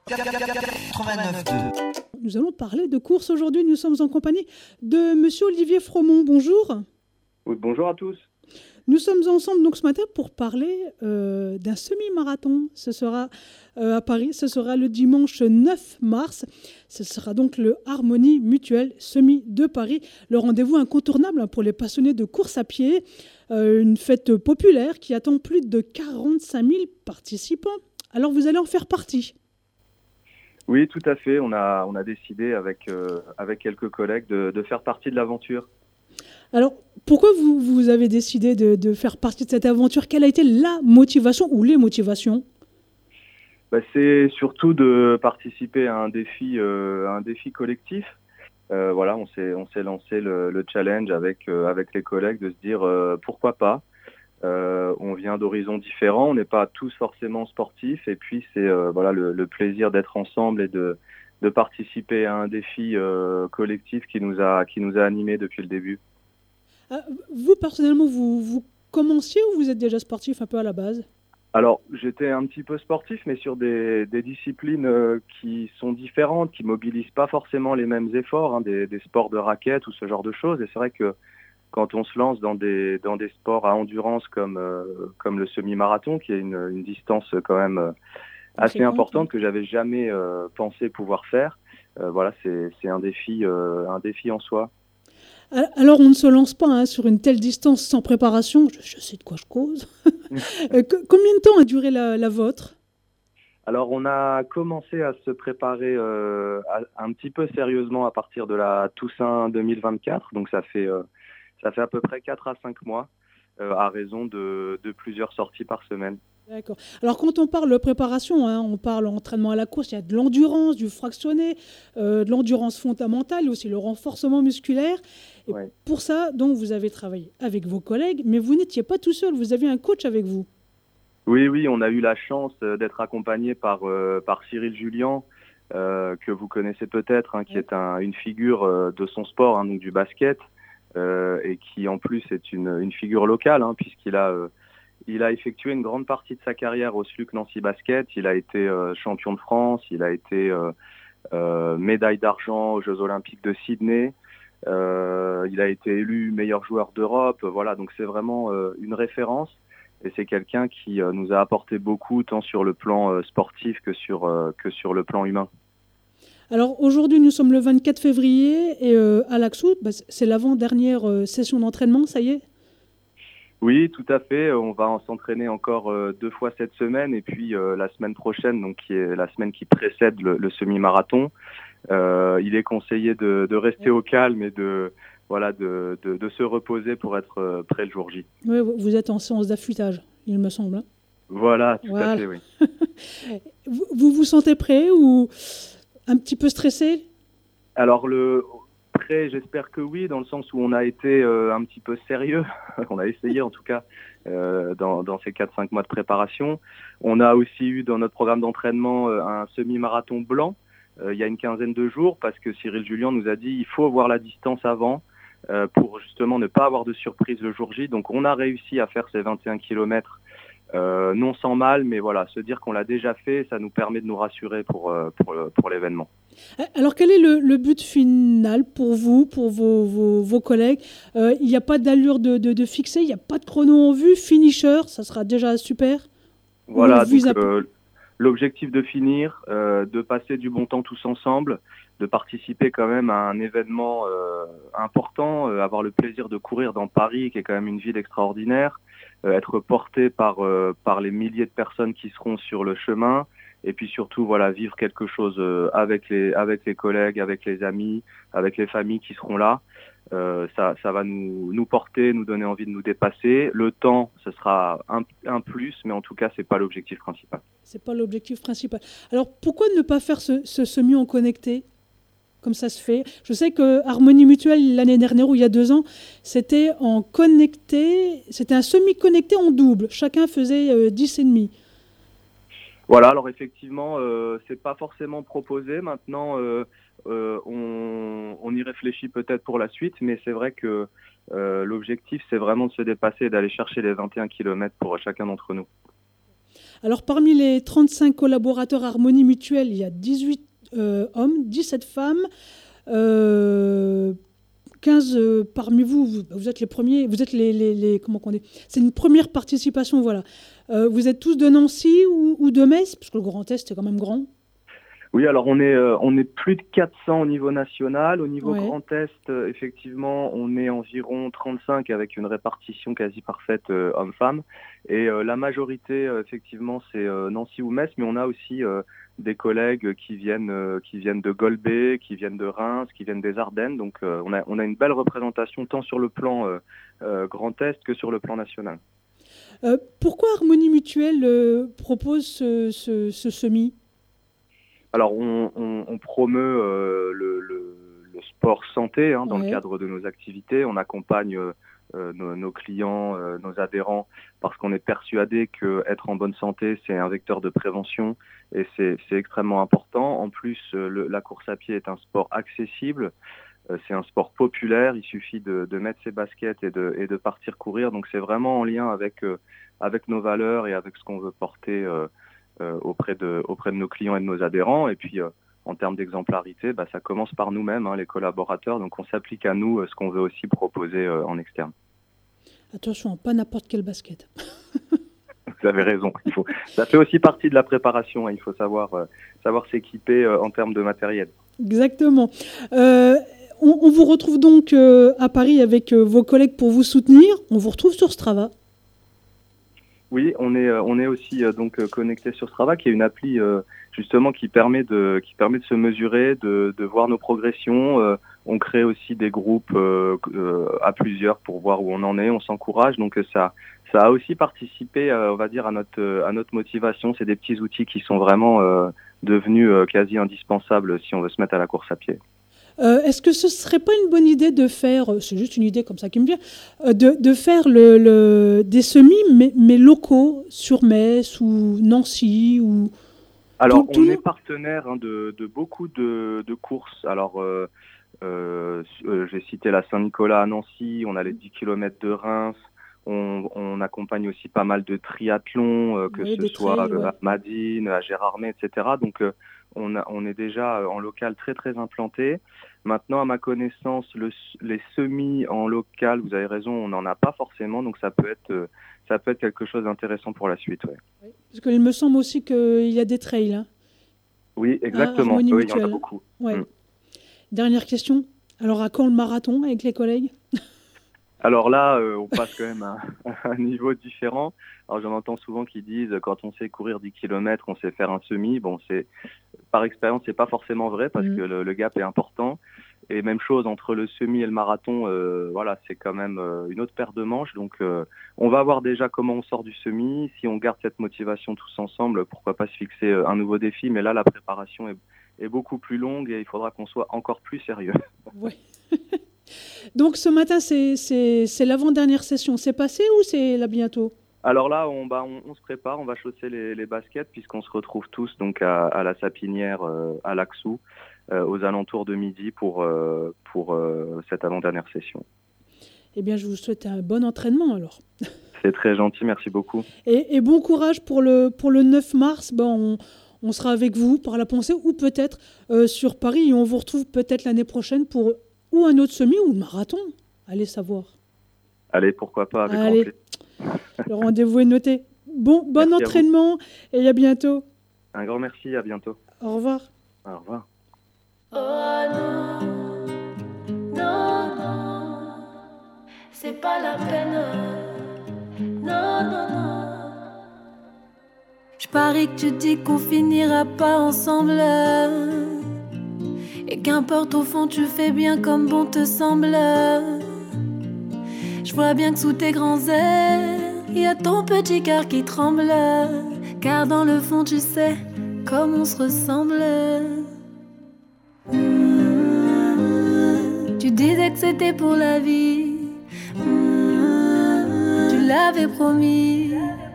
89.2. Nous allons parler de course aujourd'hui. Nous sommes en compagnie de Monsieur Olivier Fromont. Bonjour. Oui, bonjour à tous. Nous sommes ensemble donc ce matin pour parler d'un semi-marathon. Ce sera à Paris. Ce sera le dimanche 9 mars. Ce sera donc le Harmonie Mutuelle Semi de Paris. Le rendez-vous incontournable pour les passionnés de course à pied. Une fête populaire qui attend plus de 45 000 participants. Alors vous allez en faire partie. Oui, tout à fait. On a décidé avec quelques collègues de faire partie de l'aventure. Alors, pourquoi vous avez décidé de faire partie de cette aventure? Quelle a été la motivation ou les motivations? C'est surtout de participer à un défi collectif. Voilà, on s'est lancé le challenge avec les collègues de se dire pourquoi pas. On vient d'horizons différents, on n'est pas tous forcément sportifs, et puis c'est le plaisir d'être ensemble et de participer à un défi collectif qui nous a animés depuis le début. Vous, personnellement, vous commenciez ou vous êtes déjà sportif un peu à la base? Alors, j'étais un petit peu sportif, mais sur des disciplines qui sont différentes, qui mobilisent pas forcément les mêmes efforts, des sports de raquettes ou ce genre de choses. Et c'est vrai que quand on se lance dans des sports à endurance comme le semi-marathon, qui est une distance quand même assez importante que j'avais jamais pensé pouvoir faire, c'est un défi en soi. Alors, on ne se lance pas sur une telle distance sans préparation. Je sais de quoi je cause. Combien de temps a duré la vôtre? Alors, on a commencé à se préparer un petit peu sérieusement à partir de la Toussaint 2024. Donc, ça fait à peu près 4 à 5 mois, à raison de plusieurs sorties par semaine. D'accord. Alors, quand on parle de préparation, on parle entraînement à la course, il y a de l'endurance, du fractionné, de l'endurance fondamentale, aussi le renforcement musculaire. Et ouais. Pour ça, donc, vous avez travaillé avec vos collègues, mais vous n'étiez pas tout seul, vous aviez un coach avec vous. Oui, on a eu la chance d'être accompagné par Cyril Julien, que vous connaissez peut-être, qui est une figure de son sport, donc du basket, et qui en plus est une figure locale, puisqu'il a effectué une grande partie de sa carrière au SLUC Nancy Basket. Il a été champion de France, il a été médaille d'argent aux Jeux Olympiques de Sydney. Il a été élu meilleur joueur d'Europe. Voilà, donc c'est vraiment une référence. Et c'est quelqu'un qui nous a apporté beaucoup, tant sur le plan sportif que sur le plan humain. Alors aujourd'hui, nous sommes le 24 février et à l'Axou, c'est l'avant-dernière session d'entraînement, ça y est? Oui, tout à fait. On va s'entraîner encore 2 fois cette semaine, et puis la semaine prochaine, donc qui est la semaine qui précède le semi-marathon. Il est conseillé de rester au calme et de se reposer pour être prêt le jour J. Oui, vous êtes en séance d'affûtage, il me semble. Voilà, tout à fait, oui. Vous vous sentez prêt ou un petit peu stressé? Alors, prêt, j'espère que oui, dans le sens où on a été un petit peu sérieux. On a essayé, en tout cas, dans ces 4-5 mois de préparation. On a aussi eu dans notre programme d'entraînement un semi-marathon blanc il y a une quinzaine de jours, parce que Cyril Julien nous a dit il faut voir la distance avant pour justement ne pas avoir de surprise le jour J. Donc, on a réussi à faire ces 21 km non sans mal, mais voilà, se dire qu'on l'a déjà fait, ça nous permet de nous rassurer pour l'événement. Alors, quel est le but final pour vous, pour vos collègues? Il n'y a pas d'allure de fixer, il n'y a pas de chrono en vue, finisher, ça sera déjà super. Voilà, donc l'objectif de finir, de passer du bon temps tous ensemble, de participer quand même à un événement important, avoir le plaisir de courir dans Paris, qui est quand même une ville extraordinaire, être porté par les milliers de personnes qui seront sur le chemin, et puis surtout vivre quelque chose avec les collègues, avec les amis, avec les familles qui seront là. Ça va nous porter, nous donner envie de nous dépasser. Le temps, ce sera un plus, mais en tout cas, c'est pas l'objectif principal. C'est pas l'objectif principal. Alors, pourquoi ne pas faire ce semi en connecté, comme ça se fait? Je sais que Harmonie Mutuelle, l'année dernière ou il y a 2 ans, c'était en connecté, c'était un semi-connecté en double. Chacun faisait 10,5. Voilà, alors effectivement, c'est pas forcément proposé. Maintenant, on y réfléchit peut-être pour la suite, mais c'est vrai que l'objectif, c'est vraiment de se dépasser et d'aller chercher les 21 km pour chacun d'entre nous. Alors, parmi les 35 collaborateurs Harmonie Mutuelle, il y a 18 hommes, 17 femmes. 15 parmi vous, vous êtes les premiers, vous êtes les comment on dit, c'est une première participation, voilà. Vous êtes tous de Nancy ou de Metz, parce que le Grand Est est quand même grand. Oui, alors on est plus de 400 au niveau national. Au niveau Ouais. Grand Est, effectivement, on est environ 35 avec une répartition quasi parfaite hommes-femmes. Et la majorité, effectivement, c'est Nancy ou Metz, mais on a aussi des collègues qui viennent de Golbet, qui viennent de Reims, qui viennent des Ardennes. Donc on a une belle représentation tant sur le plan Grand Est que sur le plan national. Pourquoi Harmonie Mutuelle propose ce semi ? Alors, on promeut le sport santé dans le cadre de nos activités. On accompagne nos clients, nos adhérents, parce qu'on est persuadé qu'être en bonne santé, c'est un vecteur de prévention et c'est extrêmement important. En plus, la course à pied est un sport accessible. C'est un sport populaire. Il suffit de mettre ses baskets et de partir courir. Donc, c'est vraiment en lien avec nos valeurs et avec ce qu'on veut porter auprès de nos clients et de nos adhérents. Et puis, en termes d'exemplarité, ça commence par nous-mêmes, les collaborateurs. Donc, on s'applique à nous ce qu'on veut aussi proposer en externe. Attention, pas n'importe quelle basket. Vous avez raison. Ça fait aussi partie de la préparation. Il faut savoir s'équiper en termes de matériel. Exactement. On vous retrouve donc à Paris avec vos collègues pour vous soutenir. On vous retrouve sur Strava. Oui, on est aussi donc connecté sur Strava, qui est une appli justement qui permet de se mesurer, de voir nos progressions. On crée aussi des groupes à plusieurs pour voir où on en est. On s'encourage, donc ça a aussi participé, on va dire, à notre motivation. C'est des petits outils qui sont vraiment devenus quasi indispensables si on veut se mettre à la course à pied. Est-ce que ce serait pas une bonne idée de faire, c'est juste une idée comme ça qui me vient, de faire des semis mais locaux sur Metz ou Nancy ou... Alors, on est partenaire de beaucoup de courses. Alors, j'ai cité la Saint-Nicolas à Nancy, on a les 10 km de Reims, on accompagne aussi pas mal de triathlons, que ce soit à Madine, à Gérardmer, etc. Donc, on est déjà en local très très implanté. Maintenant, à ma connaissance, les semis en local, vous avez raison, on n'en a pas forcément, donc ça peut être quelque chose d'intéressant pour la suite. Ouais. Oui, parce qu'il me semble aussi qu'il y a des trails. Hein. Oui, exactement. Oui, il y en a beaucoup. Ouais. Dernière question. Alors, à quand le marathon avec les collègues ? Alors là, on passe quand même à un niveau différent. Alors j'en entends souvent qui disent quand on sait courir 10 km, on sait faire un semi. Bon, par expérience, c'est pas forcément vrai parce que le gap est important. Et même chose entre le semi et le marathon, voilà, c'est quand même une autre paire de manches. Donc on va voir déjà comment on sort du semi. Si on garde cette motivation tous ensemble, pourquoi pas se fixer un nouveau défi. Mais là, la préparation est beaucoup plus longue et il faudra qu'on soit encore plus sérieux. Ouais. Donc ce matin, c'est l'avant-dernière session. C'est passé ou c'est là bientôt ? Alors là, on se prépare, on va chausser les baskets puisqu'on se retrouve tous donc à la Sapinière à Laxou aux alentours de midi pour cette avant-dernière session. Eh bien, je vous souhaite un bon entraînement alors. C'est très gentil, merci beaucoup. Et bon courage pour le 9 mars. On sera avec vous par la pensée ou peut-être sur Paris et on vous retrouve peut-être l'année prochaine pour ou un autre semi ou un marathon. Allez savoir. Allez, pourquoi pas, avec grand plaisir. Le rendez-vous est noté. Bon entraînement et à bientôt. Un grand merci, à bientôt. Au revoir. Au revoir. Oh non, non, non, c'est pas la peine. Non, non, non. Je parie que tu dis qu'on finira pas ensemble. Et qu'importe au fond tu fais bien comme bon te semble. Je vois bien que sous tes grands airs y a ton petit cœur qui tremble. Car dans le fond tu sais comme on se ressemble. Tu disais que c'était pour la vie. Tu l'avais promis.